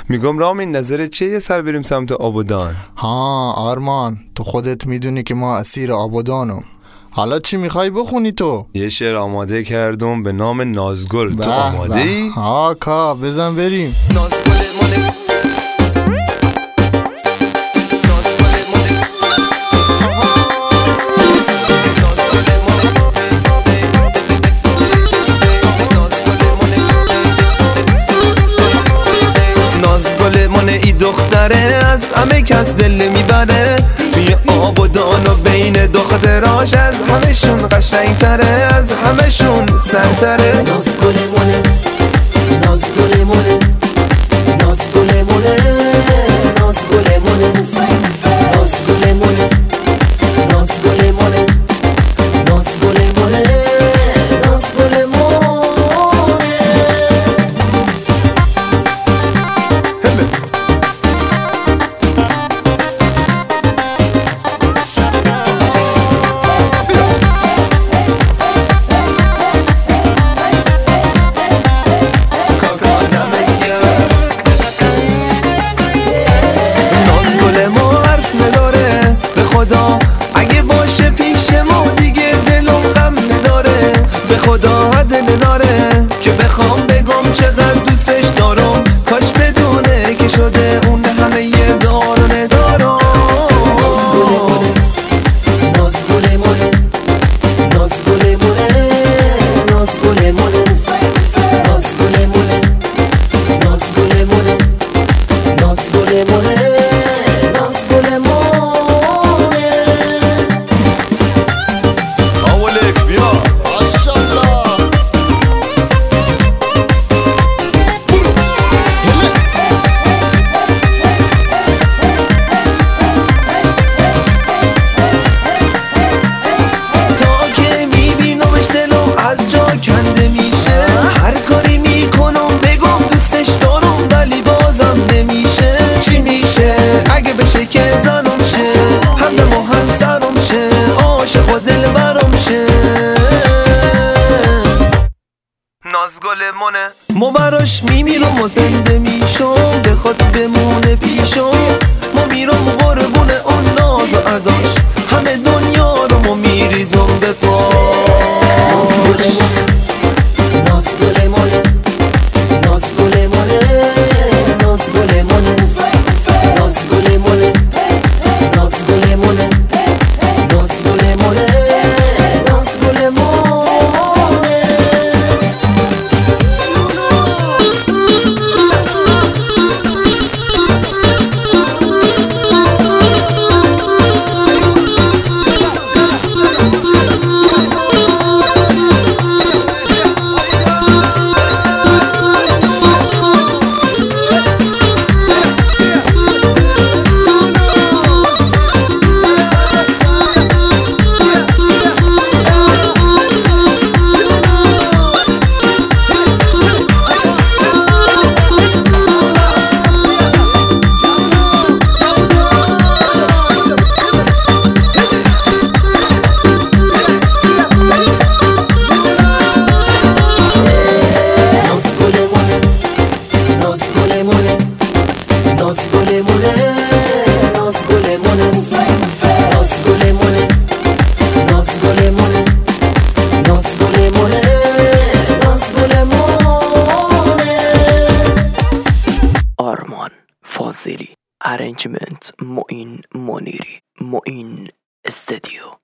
میگم رامین نظرت چیه یه سر بریم سمت آبادان؟ ها آرمان، تو خودت میدونی که ما اسیر آبادانم. حالا چی میخوای بخونی تو؟ یه شعر آماده کردم به نام نازگل. تو آماده ای؟ ها کا بزن بریم. نازگل من ای دختره از همه کس دل میبره، توی آبادان و بین دختراش از همشون قشنگتره، از همشون سرتره. نازگل منه، نازگل منه، نازگل منه، نازگل منه، نازگل منه، نازگل منه، نازگل منه، نازگل منه. اگه باشه پیش ما دیگه دلم غم نداره، به خدا حد نداره که بخوام بگم چقدر دوستش دارم، کاش بدونه که شده اون همه یه دار و ندارم. نازگل منه، نازگل منه، نازگل منه، نازگل منه، نازگل منه، نازگل منه، نازگل منه. کنده میشه هر کاری میکنم بگم دوستش دارم ولی بازم نمیشه. چی میشه اگه بشه که زنم شه، همدم و همسرم شه، عاشق و دل برم شه. نازگل منه ما براش میمیرم و زنده میشم، به خود بمونه پیشم، ما میرم قربون اون ناز و عداش، همه دنیا رو ما میریزم به پا. نازگل منه، نازگل منه، نازگل منه، نازگل منه، نازگل منه، نازگل منه، نازگل منه. آرمان فاضلی، ارنجمنت معین منیری، معین استدیو.